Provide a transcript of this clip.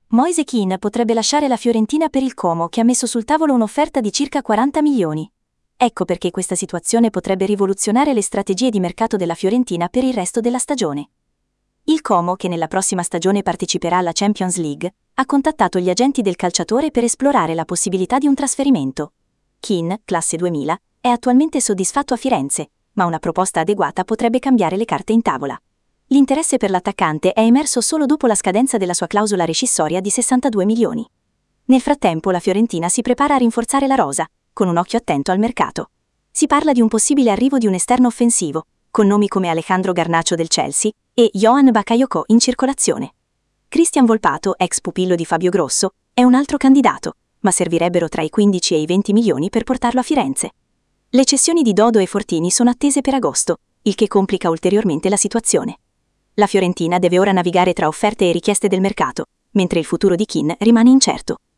Moise Kean potrebbe lasciare la Fiorentina per il Como, che ha messo sul tavolo un'offerta di circa 40 milioni. Ecco perché questa situazione potrebbe rivoluzionare le strategie di mercato della Fiorentina per il resto della stagione. Il Como, che nella prossima stagione parteciperà alla Champions League, ha contattato gli agenti del calciatore per esplorare la possibilità di un trasferimento. Kean, classe 2000, è attualmente soddisfatto a Firenze, ma una proposta adeguata potrebbe cambiare le carte in tavola. L'interesse per l'attaccante è emerso solo dopo la scadenza della sua clausola rescissoria di 62 milioni. Nel frattempo la Fiorentina si prepara a rinforzare la rosa, con un occhio attento al mercato. Si parla di un possibile arrivo di un esterno offensivo, con nomi come Alejandro Garnacho del Chelsea e Johan Bakayoko in circolazione. Christian Volpato, ex pupillo di Fabio Grosso, è un altro candidato, ma servirebbero tra i 15 e i 20 milioni per portarlo a Firenze. Le cessioni di Dodo e Fortini sono attese per agosto, il che complica ulteriormente la situazione. La Fiorentina deve ora navigare tra offerte e richieste del mercato, mentre il futuro di Kean rimane incerto.